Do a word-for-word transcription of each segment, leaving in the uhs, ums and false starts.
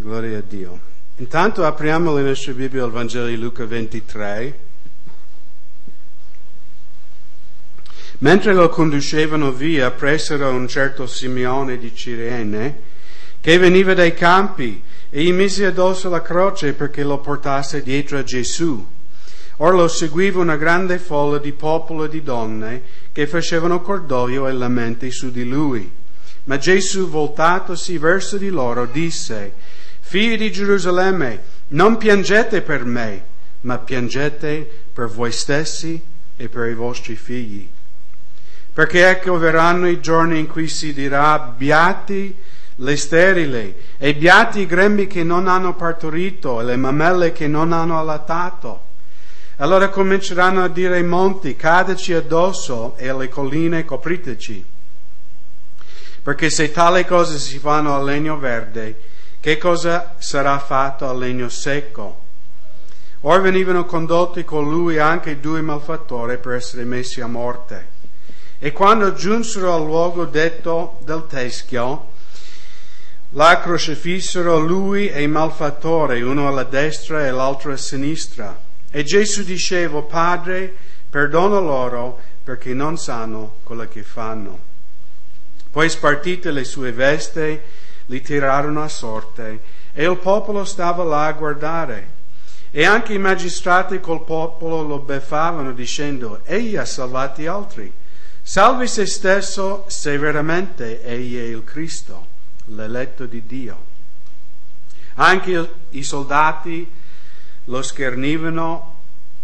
Gloria a Dio. Intanto apriamo le nostre Bibbie al Vangelo di Luca ventitré. Mentre lo conducevano via, presero un certo Simeone di Cirene, che veniva dai campi, e gli mise addosso la croce perché lo portasse dietro a Gesù. Or lo seguiva una grande folla di popolo e di donne che facevano cordoglio e lamenti su di lui. Ma Gesù, voltatosi verso di loro, disse: Figli di Gerusalemme, non piangete per me, ma piangete per voi stessi e per i vostri figli. Perché ecco verranno i giorni in cui si dirà: beati le sterili, e beati i grembi che non hanno partorito, e le mammelle che non hanno allattato. Allora cominceranno a dire ai monti: cadeci addosso, e alle colline: copriteci. Perché se tale cose si fanno al legno verde, che cosa sarà fatto al legno secco? Or venivano condotti con lui anche due malfattori per essere messi a morte. E quando giunsero al luogo detto del teschio, là crocifissero lui e i malfattori, uno alla destra e l'altro a sinistra. E Gesù diceva: Padre, perdona loro, perché non sanno quello che fanno. Poi, spartite le sue vesti, li tirarono a sorte, e il popolo stava là a guardare. E anche i magistrati col popolo lo beffavano, dicendo: Egli ha salvati altri. Salvi se stesso, se veramente egli è il Cristo, l'eletto di Dio. Anche i soldati lo schernivano,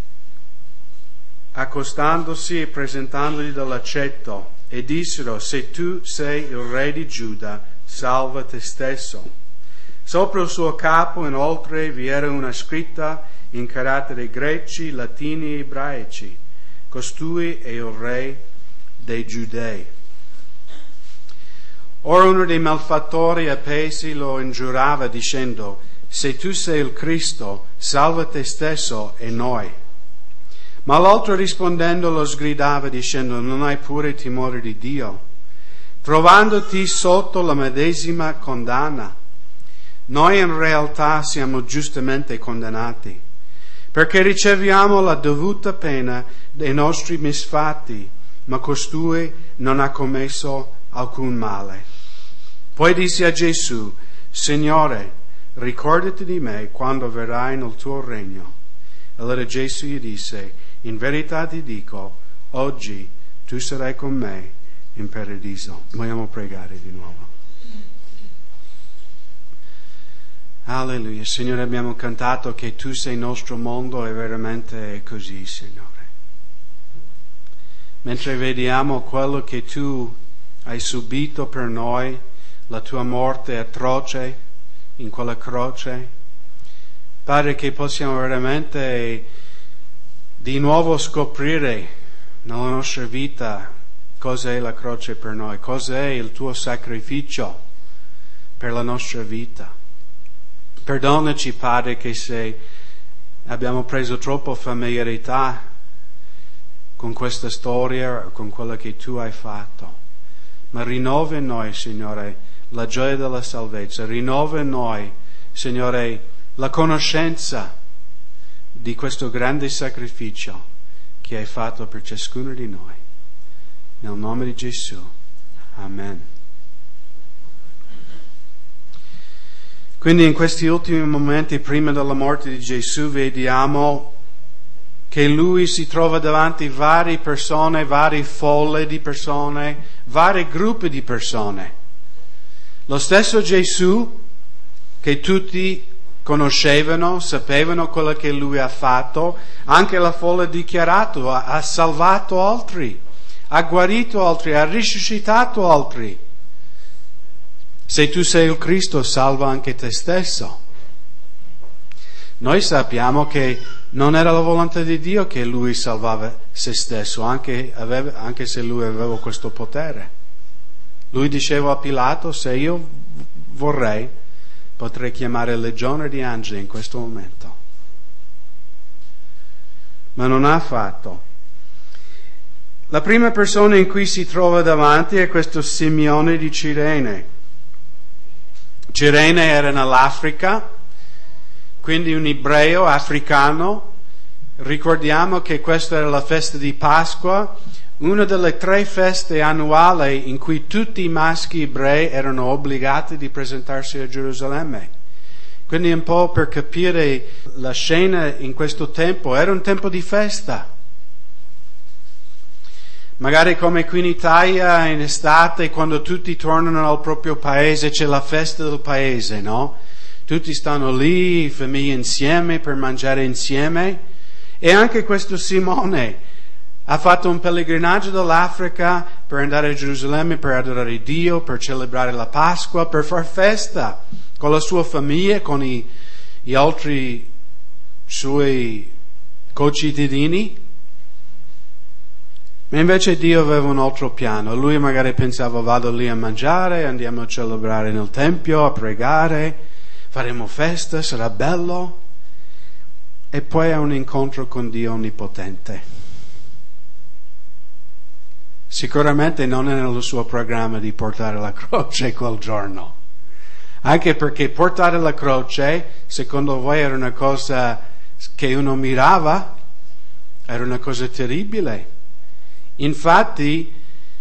accostandosi e presentandogli dell'aceto, e dissero: Se tu sei il re di Giuda, salva te stesso. Sopra il suo capo, inoltre, vi era una scritta in caratteri greci, latini e ebraici: Costui è il re dei Giudei. Ora uno dei malfattori appesi lo ingiurava, dicendo: Se tu sei il Cristo, salva te stesso e noi. Ma l'altro rispondendo lo sgridava, dicendo: Non hai pure timore di Dio, trovandoti sotto la medesima condanna? Noi in realtà siamo giustamente condannati, perché riceviamo la dovuta pena dei nostri misfatti, ma costui non ha commesso alcun male. Poi disse a Gesù: Signore, ricordati di me quando verrai nel tuo regno. Allora Gesù gli disse: In verità ti dico, oggi tu sarai con me in paradiso. Vogliamo pregare di nuovo. Alleluia. Signore, abbiamo cantato che tu sei il nostro mondo, e veramente è così, Signore. Mentre vediamo quello che tu hai subito per noi, la tua morte atroce in quella croce, Padre, che possiamo veramente di nuovo scoprire nella nostra vita cos'è la croce per noi, cos'è il tuo sacrificio per la nostra vita. Perdonaci, Padre, che se abbiamo preso troppo familiarità con questa storia, con quello che tu hai fatto, ma rinnova in noi, Signore, la gioia della salvezza, rinnova in noi, Signore, la conoscenza di questo grande sacrificio che hai fatto per ciascuno di noi. Nel nome di Gesù. Amen. Quindi in questi ultimi momenti prima della morte di Gesù vediamo che lui si trova davanti varie persone, varie folle di persone, vari gruppi di persone. Lo stesso Gesù che tutti conoscevano, sapevano quello che lui ha fatto, anche la folla ha dichiarato: ha, ha salvato altri, ha guarito altri, ha risuscitato altri. Se tu sei il Cristo, salva anche te stesso. Noi sappiamo che non era la volontà di Dio che lui salvava se stesso, anche, aveva, anche se lui aveva questo potere. Lui diceva a Pilato: se io vorrei, potrei chiamare legione di angeli in questo momento. Ma non ha fatto. La prima persona in cui si trova davanti è questo Simeone di Cirene. Cirene era nell'Africa, quindi un ebreo africano. Ricordiamo che questa era la festa di Pasqua, una delle tre feste annuali in cui tutti i maschi ebrei erano obbligati di presentarsi a Gerusalemme. Quindi un po' per capire la scena in questo tempo, era un tempo di festa. Magari come qui in Italia in estate, quando tutti tornano al proprio paese, c'è la festa del paese, no? Tutti stanno lì, famiglie insieme, per mangiare insieme. E anche questo Simone ha fatto un pellegrinaggio dall'Africa per andare a Gerusalemme, per adorare Dio, per celebrare la Pasqua, per far festa con la sua famiglia, con i, gli altri suoi concittadini. Ma invece Dio aveva un altro piano. Lui magari pensava: vado lì a mangiare, andiamo a celebrare nel Tempio, a pregare, faremo festa, sarà bello. E poi ha un incontro con Dio Onnipotente. Sicuramente non è nel suo programma di portare la croce quel giorno. Anche perché portare la croce, secondo voi, era una cosa che uno mirava? Era una cosa terribile. Infatti,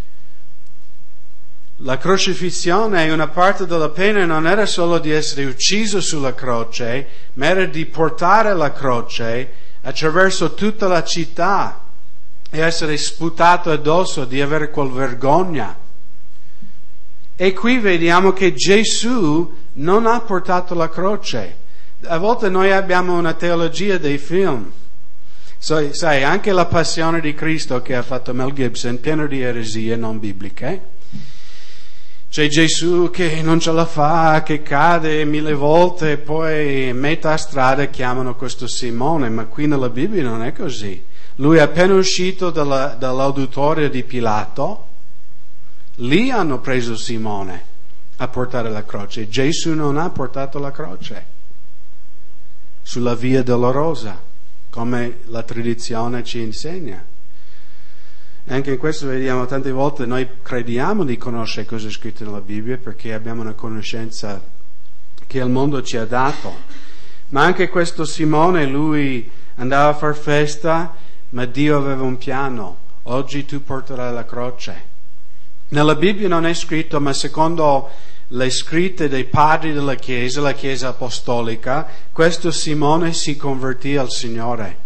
la crocifissione è una parte della pena, non era solo di essere ucciso sulla croce, ma era di portare la croce attraverso tutta la città e essere sputato addosso, di avere quel vergogna. E qui vediamo che Gesù non ha portato la croce. A volte noi abbiamo una teologia dei film. So, sai, anche la Passione di Cristo che ha fatto Mel Gibson, pieno di eresie non bibliche. C'è Gesù che non ce la fa, che cade mille volte, e poi metà strada chiamano questo Simone, ma qui nella Bibbia non è così. Lui è appena uscito dalla, dall'auditorio di Pilato, lì hanno preso Simone a portare la croce. Gesù non ha portato la croce sulla via dolorosa, come la tradizione ci insegna. Anche in questo vediamo tante volte noi crediamo di conoscere cosa è scritto nella Bibbia perché abbiamo una conoscenza che il mondo ci ha dato. Ma anche questo Simone, lui andava a far festa, ma Dio aveva un piano. Oggi tu porterai la croce. Nella Bibbia non è scritto, ma secondo le scritte dei padri della Chiesa, la Chiesa apostolica, questo Simone si convertì al Signore.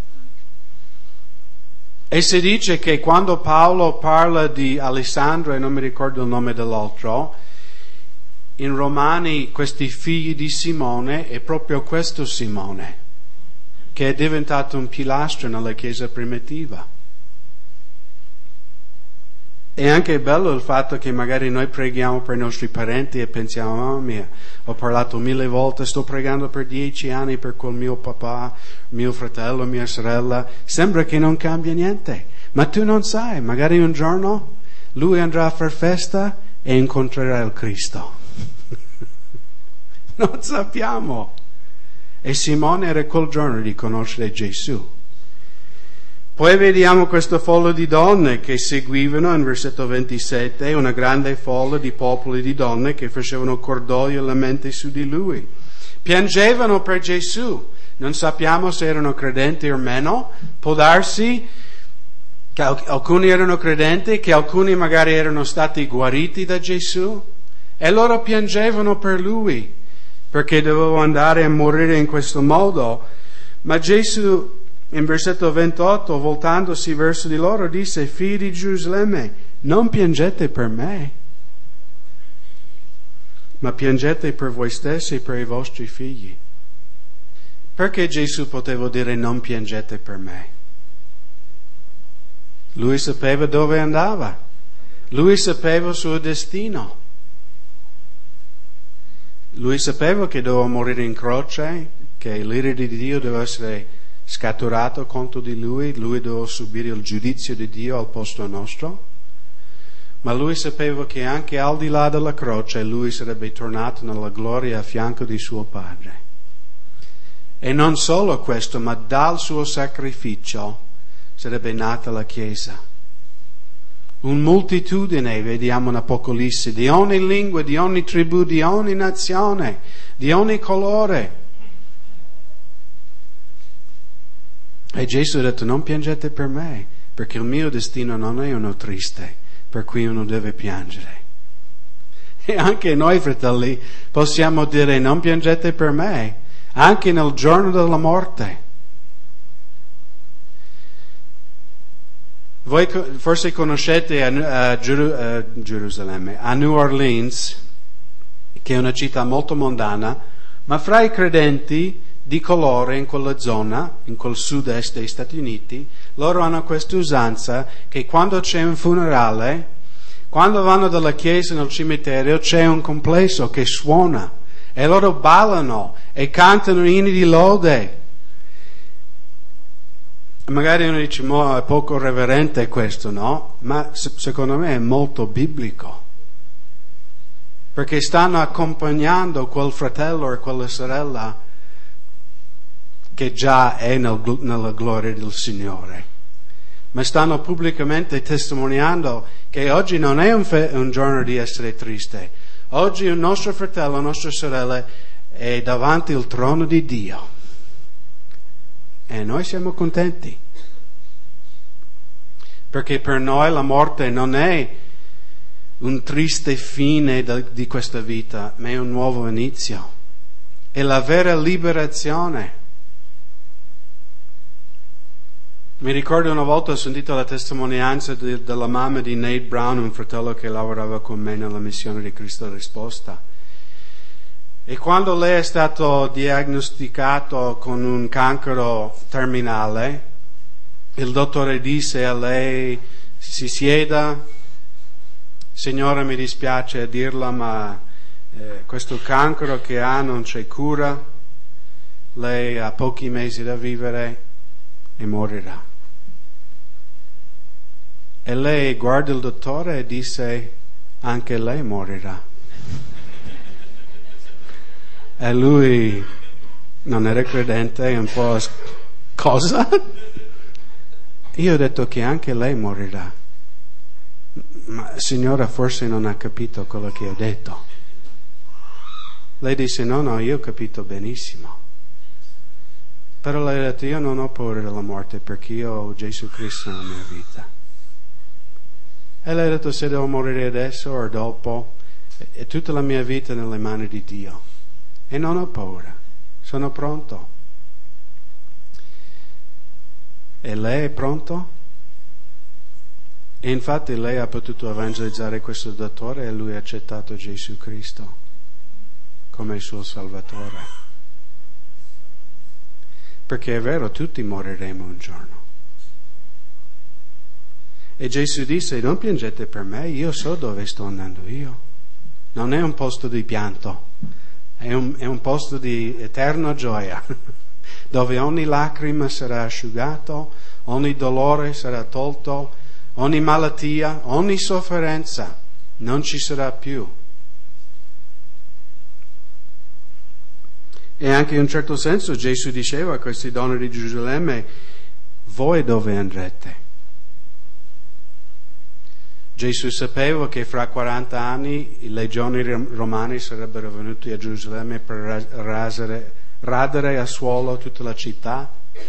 E si dice che quando Paolo parla di Alessandro, e non mi ricordo il nome dell'altro, in Romani, questi figli di Simone, è proprio questo Simone, che è diventato un pilastro nella Chiesa primitiva. È anche bello il fatto che magari noi preghiamo per i nostri parenti e pensiamo: mamma mia, ho parlato mille volte, sto pregando per dieci anni per quel mio papà, mio fratello, mia sorella, sembra che non cambia niente. Ma tu non sai, magari un giorno lui andrà a far festa e incontrerà il Cristo. Non sappiamo. E Simone era quel giorno di conoscere Gesù. Poi vediamo questa folla di donne che seguivano, in versetto ventisette, una grande folla di popoli di donne che facevano cordoglio e lamenti su di lui. Piangevano per Gesù. Non sappiamo se erano credenti o meno. Può darsi che alcuni erano credenti, che alcuni magari erano stati guariti da Gesù. E loro piangevano per lui, perché doveva andare a morire in questo modo. Ma Gesù, in versetto ventotto, voltandosi verso di loro, disse: figli di Gerusalemme, non piangete per me, ma piangete per voi stessi e per i vostri figli. Perché Gesù poteva dire: non piangete per me? Lui sapeva dove andava, lui sapeva il suo destino, lui sapeva che doveva morire in croce, che l'ira di Dio doveva essere scatturato contro di lui, lui doveva subire il giudizio di Dio al posto nostro, ma lui sapeva che anche al di là della croce lui sarebbe tornato nella gloria a fianco di suo Padre. E non solo questo, ma dal suo sacrificio sarebbe nata la Chiesa. Un moltitudine, vediamo in Apocalisse, di ogni lingua, di ogni tribù, di ogni nazione, di ogni colore. E Gesù ha detto: non piangete per me, perché il mio destino non è uno triste, per cui uno deve piangere. E anche noi, fratelli, possiamo dire: non piangete per me, anche nel giorno della morte. Voi forse conoscete a, a, Geru- a Gerusalemme, a New Orleans, che è una città molto mondana, ma fra i credenti di colore in quella zona, in quel sud-est degli Stati Uniti, loro hanno questa usanza che quando c'è un funerale, quando vanno dalla chiesa nel cimitero, c'è un complesso che suona e loro ballano e cantano inni di lode. Magari uno dice: mo è poco reverente questo, no? Ma secondo me è molto biblico, perché stanno accompagnando quel fratello o quella sorella che già è nel, nella gloria del Signore, ma stanno pubblicamente testimoniando che oggi non è un, fe- un giorno di essere triste. Oggi il nostro fratello, la nostra sorella è davanti al trono di Dio e noi siamo contenti, perché per noi la morte non è un triste fine di questa vita, ma è un nuovo inizio, è la vera liberazione. Mi ricordo una volta ho sentito la testimonianza de, della mamma di Nate Brown, un fratello che lavorava con me nella missione di Cristo Risposta. E quando lei è stato diagnosticato con un cancro terminale, il dottore disse a lei: si sieda, signora, mi dispiace a dirla, ma eh, questo cancro che ha non c'è cura, lei ha pochi mesi da vivere e morirà. E lei guarda il dottore e disse: anche lei morirà. E lui non era credente, un po' cosa? Io ho detto che anche lei morirà. Ma signora, forse non ha capito quello che ho detto. Lei disse: no, no, io ho capito benissimo. Però lei ha detto: io non ho paura della morte, perché io ho Gesù Cristo nella mia vita. E lei ha detto: se devo morire adesso o dopo, è tutta la mia vita nelle mani di Dio. E non ho paura, sono pronto. E lei è pronto? E infatti lei ha potuto evangelizzare questo dottore e lui ha accettato Gesù Cristo come il suo Salvatore. Perché è vero, tutti moriremo un giorno. E Gesù disse: non piangete per me, io so dove sto andando io. Non è un posto di pianto, è un, è un posto di eterna gioia, dove ogni lacrima sarà asciugato, ogni dolore sarà tolto, ogni malattia, ogni sofferenza non ci sarà più. E anche in un certo senso Gesù diceva a queste donne di Gerusalemme: voi dove andrete? Gesù sapeva che fra quaranta anni i legioni romani sarebbero venuti a Gerusalemme per rasare, radere a suolo tutta la città.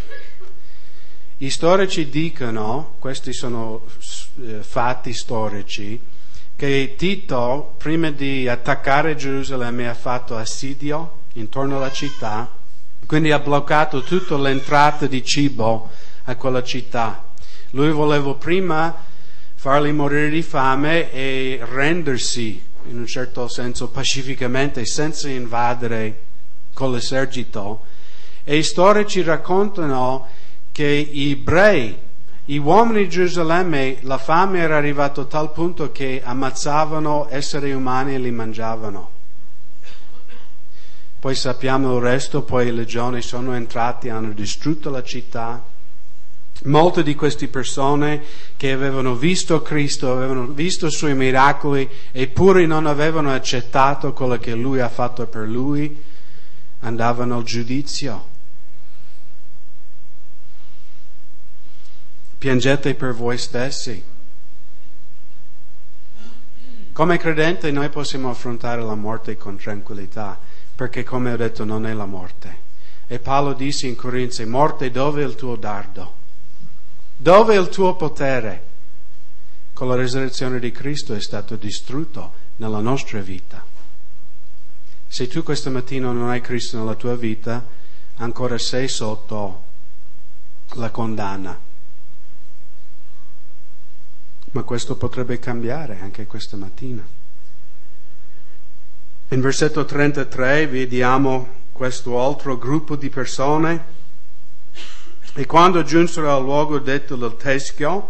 I storici dicono, questi sono eh, fatti storici, che Tito, prima di attaccare Gerusalemme, ha fatto assidio intorno alla città, quindi ha bloccato tutta l'entrata di cibo a quella città. Lui voleva prima farli morire di fame e rendersi, in un certo senso, pacificamente, senza invadere con l'esercito. E i storici raccontano che gli ebrei, gli uomini di Gerusalemme, la fame era arrivata a tal punto che ammazzavano esseri umani e li mangiavano. Poi sappiamo il resto, poi le legioni sono entrati, hanno distrutto la città. Molte di queste persone che avevano visto Cristo, avevano visto i suoi miracoli, eppure non avevano accettato quello che Lui ha fatto per lui, andavano al giudizio. Piangete per voi stessi. Come credente noi possiamo affrontare la morte con tranquillità, perché come ho detto non è la morte. E Paolo disse in Corinzi: morte, dove è il tuo dardo? Dove è il tuo potere? Con la risurrezione di Cristo è stato distrutto nella nostra vita. Se tu questa mattina non hai Cristo nella tua vita, ancora sei sotto la condanna. Ma questo potrebbe cambiare anche questa mattina. In versetto trentatré vediamo questo altro gruppo di persone. E quando giunsero al luogo detto del Teschio,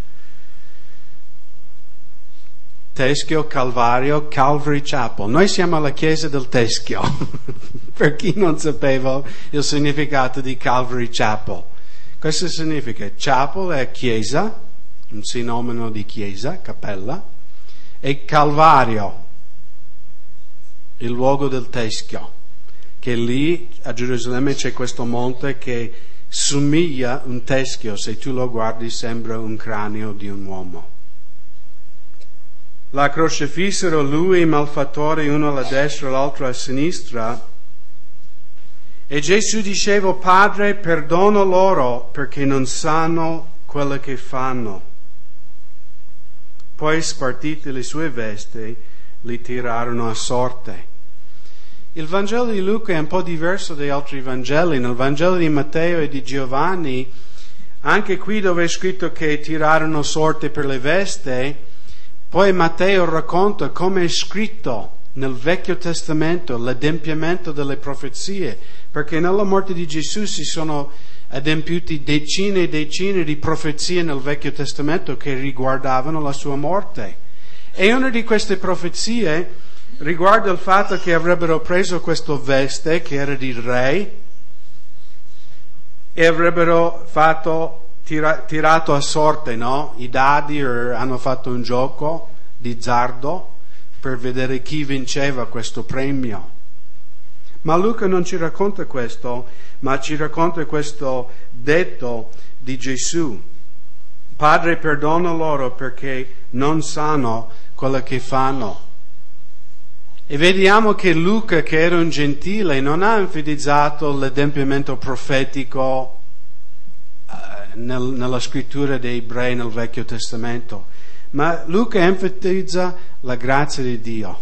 Teschio, Calvario, Calvary Chapel. Noi siamo alla chiesa del Teschio, per chi non sapeva il significato di Calvary Chapel. Questo significa, chapel è chiesa, un sinonimo di chiesa, cappella, e Calvario, il luogo del Teschio, che lì a Gerusalemme c'è questo monte che somiglia un teschio, se tu lo guardi sembra un cranio di un uomo. La crocifissero lui e i malfattori, uno alla destra e l'altro a sinistra, e Gesù diceva: Padre, perdona loro perché non sanno quello che fanno. Poi, spartite le sue vesti, li tirarono a sorte. Il Vangelo di Luca è un po' diverso dagli altri Vangeli. Nel Vangelo di Matteo e di Giovanni, anche qui dove è scritto che tirarono sorte per le vesti, poi Matteo racconta come è scritto nel Vecchio Testamento l'adempimento delle profezie, perché nella morte di Gesù si sono adempiuti decine e decine di profezie nel Vecchio Testamento che riguardavano la sua morte. E una di queste profezie riguarda il fatto che avrebbero preso questo veste che era di re e avrebbero fatto tira, tirato a sorte, no? I dadi er, hanno fatto un gioco di azzardo per vedere chi vinceva questo premio. Ma Luca non ci racconta questo, ma ci racconta questo detto di Gesù: Padre, perdona loro perché non sanno quello che fanno. E vediamo che Luca, che era un gentile, non ha enfatizzato l'adempimento profetico eh, nel, nella scrittura dei ebrei nel Vecchio Testamento, ma Luca enfatizza la grazia di Dio.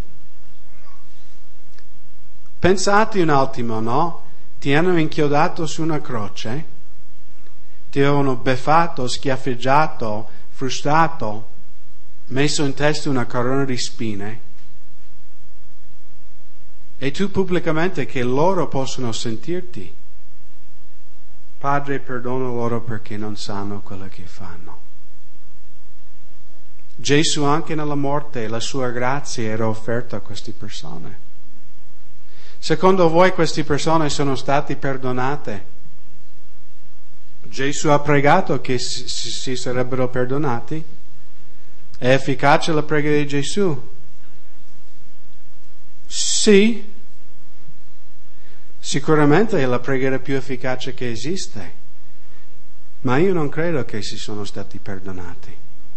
Pensate un attimo, no? Ti hanno inchiodato su una croce, ti avevano beffato, schiaffeggiato, frustato, messo in testa una corona di spine, e tu pubblicamente che loro possono sentirti: Padre, perdona loro perché non sanno quello che fanno. Gesù anche nella morte, la sua grazia era offerta a queste persone. Secondo voi queste persone sono state perdonate? Gesù ha pregato che si, si sarebbero perdonati? È efficace la preghiera di Gesù? Sì, sicuramente è la preghiera più efficace che esiste, ma io non credo che si sono stati perdonati.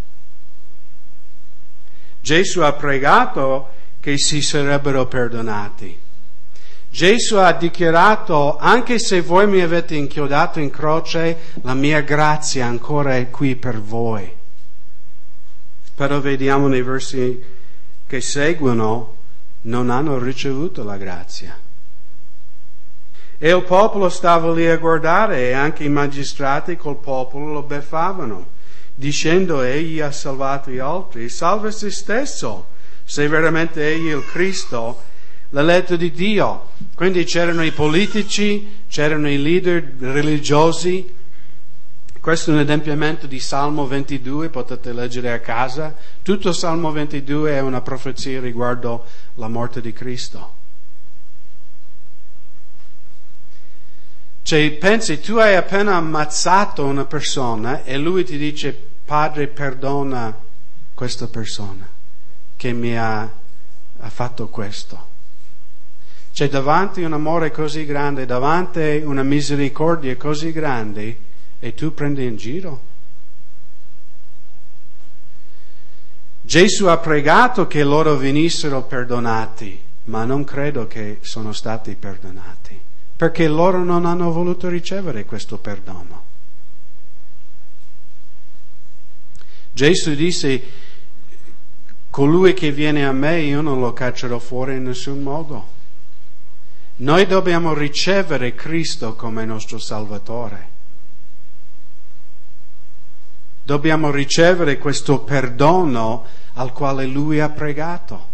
Gesù ha pregato che si sarebbero perdonati. Gesù ha dichiarato: anche se voi mi avete inchiodato in croce, la mia grazia ancora è qui per voi. Però vediamo nei versi che seguono, non hanno ricevuto la grazia. E il popolo stava lì a guardare, e anche i magistrati col popolo lo beffavano, dicendo: egli ha salvato gli altri, salva se stesso, se veramente egli è il Cristo, l'eletto di Dio. Quindi c'erano i politici, c'erano i leader religiosi. Questo è un adempimento di Salmo ventidue, potete leggere a casa. Tutto Salmo ventidue è una profezia riguardo la morte di Cristo. Cioè, pensi, tu hai appena ammazzato una persona e lui ti dice: Padre, perdona questa persona che mi ha, ha fatto questo. Cioè, davanti a un amore così grande, davanti a una misericordia così grande, e tu prendi in giro? Gesù ha pregato che loro venissero perdonati, ma non credo che sono stati perdonati, perché loro non hanno voluto ricevere questo perdono. Gesù disse: colui che viene a me io non lo caccerò fuori in nessun modo. Noi dobbiamo ricevere Cristo come nostro Salvatore. Dobbiamo ricevere questo perdono al quale Lui ha pregato.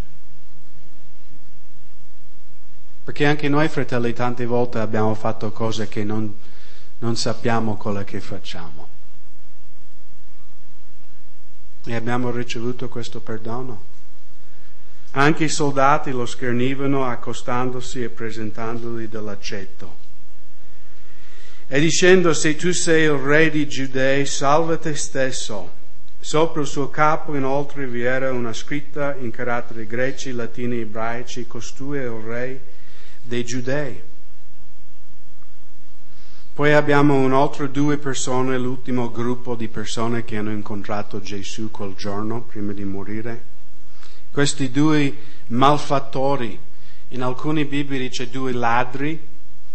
Perché anche noi, fratelli, tante volte abbiamo fatto cose che non, non sappiamo quello che facciamo. E abbiamo ricevuto questo perdono. Anche i soldati lo schernivano accostandosi e presentandogli dell'aceto e dicendo: se tu sei il re di Giudei, salva te stesso. Sopra il suo capo inoltre vi era una scritta in caratteri greci, latini e ebraici: costui è il re dei Giudei. Poi abbiamo un altro due persone, l'ultimo gruppo di persone che hanno incontrato Gesù quel giorno prima di morire. Questi due malfattori, in alcuni Bibbie dice due ladri.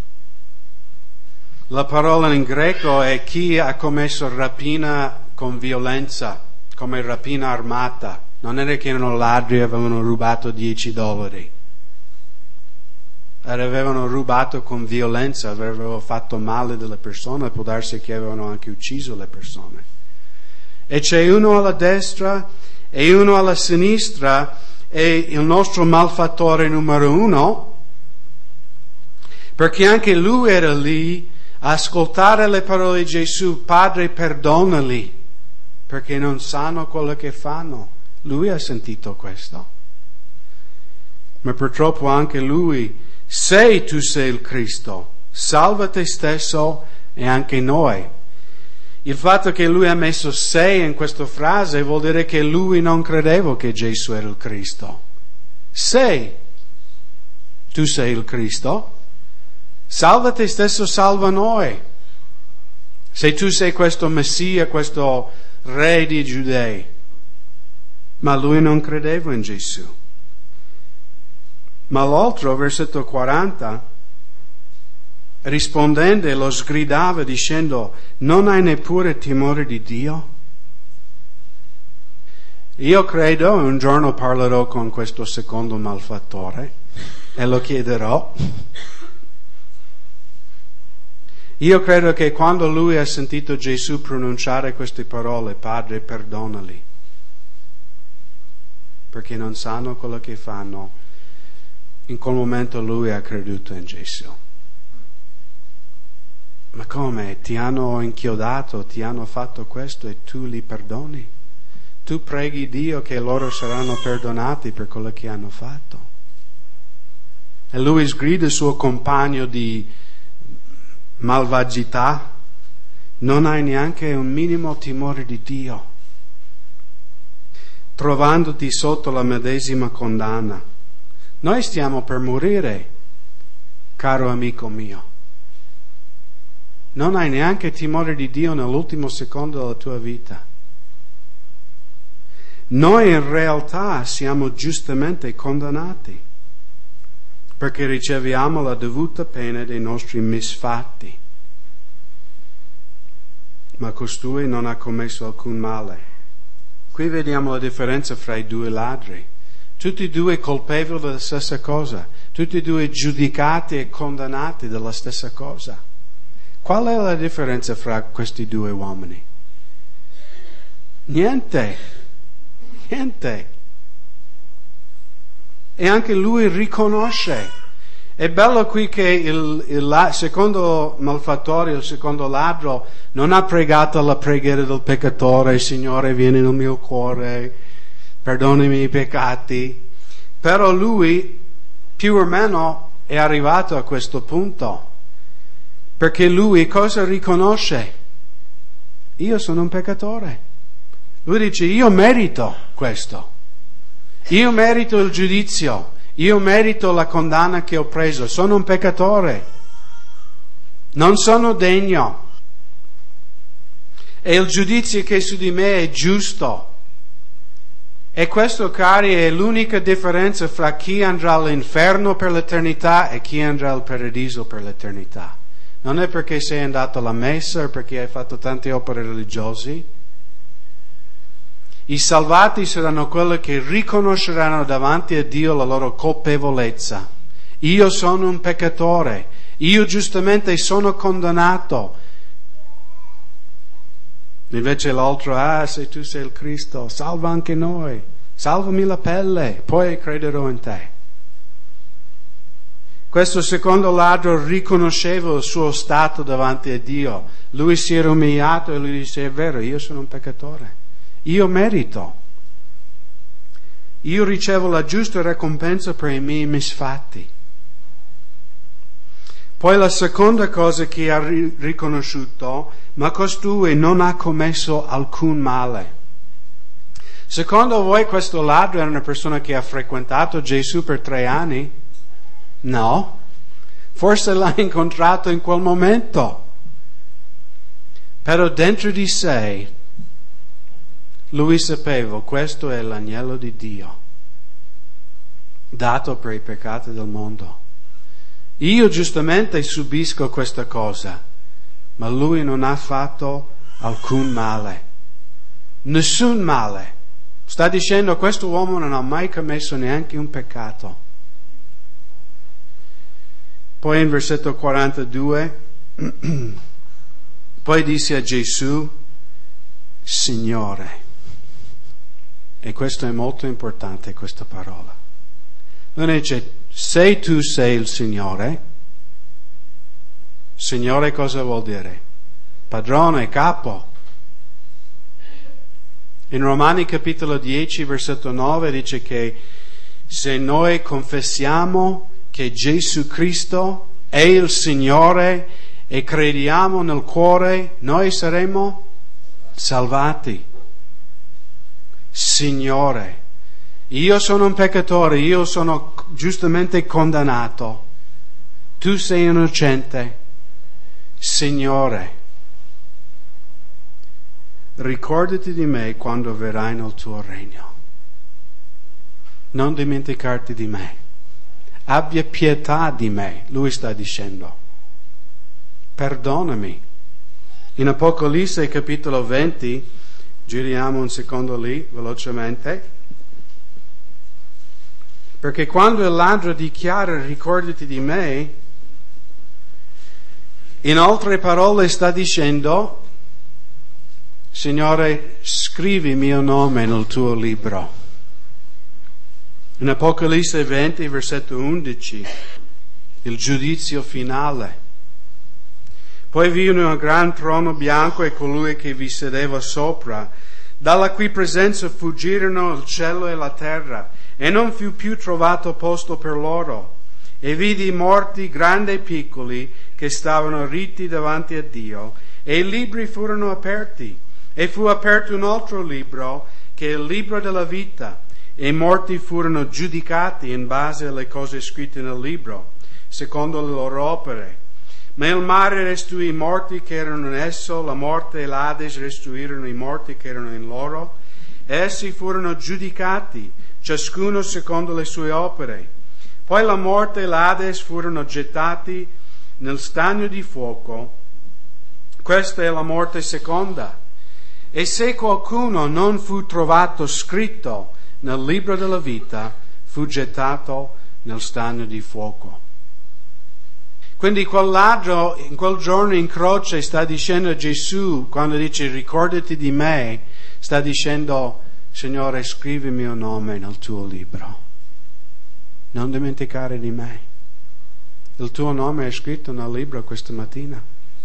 La parola in greco è chi ha commesso rapina con violenza, come rapina armata. Non era che erano ladri e avevano rubato dieci dollari. Avevano rubato con violenza, avevano fatto male delle persone, può darsi che avevano anche ucciso le persone. E c'è uno alla destra e uno alla sinistra, e il nostro malfattore numero uno, perché anche lui era lì a ascoltare le parole di Gesù: Padre, perdonali, perché non sanno quello che fanno. Lui ha sentito questo. Ma purtroppo anche lui: se tu sei il Cristo, salva te stesso e anche noi. Il fatto che lui ha messo se in questa frase vuol dire che lui non credeva che Gesù era il Cristo. Se tu sei il Cristo, salva te stesso, salva noi. Se tu sei questo Messia, questo re di Giudei. Ma lui non credeva in Gesù. Ma l'altro, versetto quaranta, rispondendo lo sgridava dicendo: non hai neppure timore di Dio? Io credo un giorno parlerò con questo secondo malfattore e lo chiederò. Io credo che quando lui ha sentito Gesù pronunciare queste parole: Padre, perdonali, perché non sanno quello che fanno, in quel momento lui ha creduto in Gesù. Ma come? Ti hanno inchiodato, ti hanno fatto questo e tu li perdoni? Tu preghi Dio che loro saranno perdonati per quello che hanno fatto. E lui sgrida il suo compagno di malvagità: non hai neanche un minimo timore di Dio, trovandoti sotto la medesima condanna. Noi stiamo per morire, caro amico mio. Non hai neanche timore di Dio nell'ultimo secondo della tua vita. Noi in realtà siamo giustamente condannati, perché riceviamo la dovuta pena dei nostri misfatti. Ma costui non ha commesso alcun male. Qui vediamo la differenza fra i due ladri. Tutti e due colpevoli della stessa cosa, tutti e due giudicati e condannati della stessa cosa. Qual è la differenza fra questi due uomini? Niente, niente. E anche lui riconosce. È bello qui che il, il secondo malfattore, il secondo ladro, non ha pregato la preghiera del peccatore: Signore, vieni nel mio cuore, perdonami i peccati. Però lui, più o meno, è arrivato a questo punto. Perché lui cosa riconosce? Io sono un peccatore. Lui dice: io merito questo. Io merito il giudizio. Io merito la condanna che ho preso. Sono un peccatore. Non sono degno. E il giudizio che su di me è giusto. E questo, cari, è l'unica differenza fra chi andrà all'inferno per l'eternità e chi andrà al paradiso per l'eternità. Non è perché sei andato alla messa o perché hai fatto tante opere religiose. I salvati saranno quelli che riconosceranno davanti a Dio la loro colpevolezza. Io sono un peccatore, io giustamente sono condannato. Invece l'altro, ah, se tu sei il Cristo, salva anche noi, salvami la pelle, poi crederò in te. Questo secondo ladro riconosceva il suo stato davanti a Dio. Lui si era umiliato e lui dice, è vero, io sono un peccatore. Io merito. Io ricevo la giusta ricompensa per i miei misfatti. Poi la seconda cosa che ha riconosciuto, ma costui non ha commesso alcun male. Secondo voi questo ladro era una persona che ha frequentato Gesù per tre anni? No. Forse l'ha incontrato in quel momento. Però dentro di sé lui sapeva, questo è l'agnello di Dio, dato per i peccati del mondo. Io giustamente subisco questa cosa, ma lui non ha fatto alcun male. Nessun male. Sta dicendo, questo uomo non ha mai commesso neanche un peccato. Poi in versetto quarantadue, poi disse a Gesù, Signore. E questo è molto importante, questa parola. Lui dice, se tu sei il Signore, Signore cosa vuol dire? Padrone, capo. In Romani capitolo dieci, versetto nove, dice che se noi confessiamo che Gesù Cristo è il Signore e crediamo nel cuore, noi saremo salvati. Signore, io sono un peccatore, io sono giustamente condannato, tu sei innocente. Signore, ricordati di me quando verrai nel tuo regno. Non dimenticarti di me. Abbia pietà di me, lui sta dicendo. Perdonami. In Apocalisse capitolo venti, giriamo un secondo lì, velocemente, perché quando il ladro dichiara ricordati di me, in altre parole sta dicendo, Signore, scrivi il mio nome nel tuo libro. In Apocalisse venti, versetto undici, il giudizio finale. Poi vi un gran trono bianco e colui che vi sedeva sopra, dalla cui presenza fuggirono il cielo e la terra, e non fu più trovato posto per loro. E vidi morti grandi e piccoli che stavano ritti davanti a Dio, e i libri furono aperti, e fu aperto un altro libro, che è il libro della vita, e i morti furono giudicati in base alle cose scritte nel libro, secondo le loro opere. Ma il mare restituì i morti che erano in esso, la morte e l'Ades restituirono i morti che erano in loro, e essi furono giudicati, ciascuno secondo le sue opere. Poi la morte e l'Ades furono gettati nel stagno di fuoco. Questa è la morte seconda. E se qualcuno non fu trovato scritto nel libro della vita, fu gettato nel stagno di fuoco. Quindi quel ladro in quel giorno in croce sta dicendo a Gesù, quando dice ricordati di me, sta dicendo Signore scrivi il mio nome nel tuo libro, non dimenticare di me. Il tuo nome è scritto nel libro questa mattina.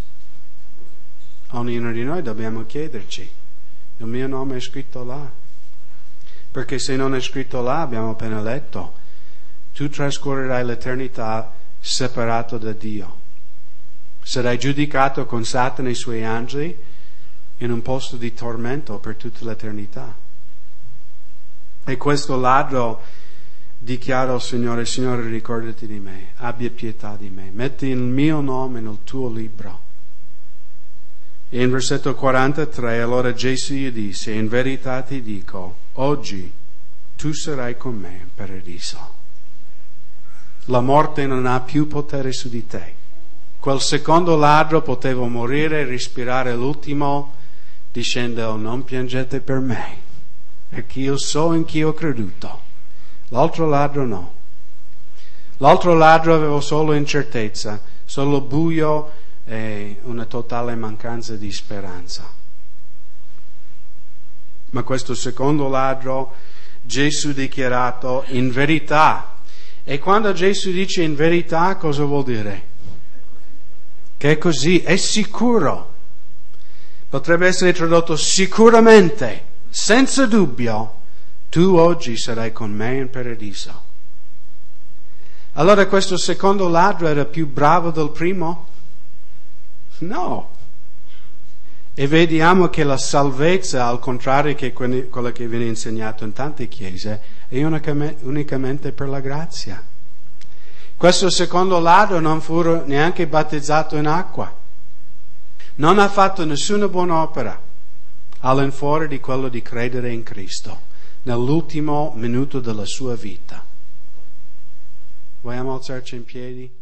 Ognuno di noi dobbiamo chiederci, il mio nome è scritto là? Perché se non è scritto là, abbiamo appena letto, tu trascorrerai l'eternità separato da Dio. Sarai giudicato con Satana e i suoi angeli in un posto di tormento per tutta l'eternità. E questo ladro dichiara al Signore, Signore ricordati di me, abbia pietà di me, metti il mio nome nel tuo libro. E in versetto quarantatré, allora Gesù gli disse, in verità ti dico, oggi tu sarai con me in paradiso. La morte non ha più potere su di te. Quel secondo ladro poteva morire e respirare l'ultimo dicendo: non piangete per me, perché io so in chi ho creduto. L'altro ladro no. L'altro ladro aveva solo incertezza, solo buio e una totale mancanza di speranza. Ma questo secondo ladro, Gesù ha dichiarato in verità. E quando Gesù dice in verità, cosa vuol dire? Che è così, è sicuro. Potrebbe essere tradotto sicuramente, senza dubbio, tu oggi sarai con me in paradiso. Allora questo secondo ladro era più bravo del primo? No. E vediamo che la salvezza, al contrario che quella che viene insegnata in tante chiese, è unicamente per la grazia. Questo secondo ladro non fu neanche battezzato in acqua. Non ha fatto nessuna buona opera all'infuori di quello di credere in Cristo nell'ultimo minuto della sua vita. Vogliamo alzarci in piedi?